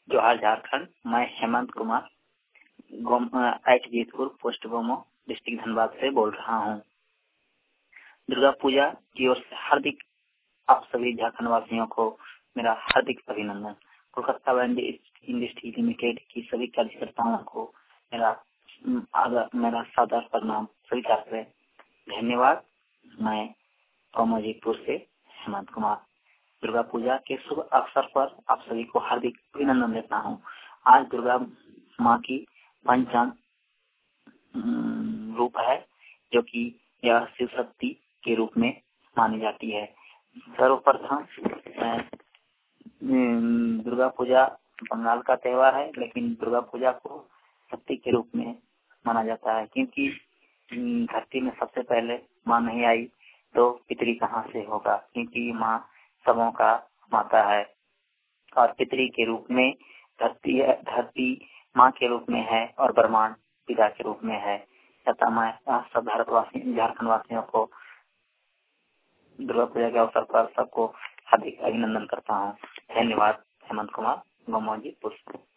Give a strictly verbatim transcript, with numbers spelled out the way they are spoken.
जोहार झारखंड। मैं Hemant Kumar H Jitpur post Gomo district Dhanbad से बोल रहा हूँ। दुर्गा पूजा की ओर से हार्दिक आप सभी झारखंड वासियों को मेरा हार्दिक अभिनंदन। कोलकाता बैंड इंडस्ट्री लिमिटेड की सभी कार्यकर्ताओं को मेरा आदर मेरा सादर प्रणाम स्वीकार करें। धन्यवाद। मैं गोमोजीपुर से हेमंत कुमार। दुर्गा पूजा के शुभ अवसर पर आप सभी को हार्दिक अभिनंदन देता हूँ। आज दुर्गा माँ की पंचांग रूप है, जो कि यह शिव शक्ति के रूप में मानी जाती है। सर्वप्रथम दुर्गा पूजा बंगाल का त्योहार है, लेकिन दुर्गा पूजा को शक्ति के रूप में माना जाता है, क्योंकि धरती में सबसे पहले माँ नहीं आई तो पितरी कहाँ से होगा, क्योंकि माँ सबों का माता है और पितरी के रूप में धरती है। धरती माँ के रूप में है और ब्रह्मांड पिता के रूप में है। तथा मैं सब भारतवासी झारखंड वासियों को दुर्गा पूजा के अवसर पर सबको हार्दिक अभिनंदन करता हूँ। धन्यवाद। हेमंत कुमार, गोमोजीपुर।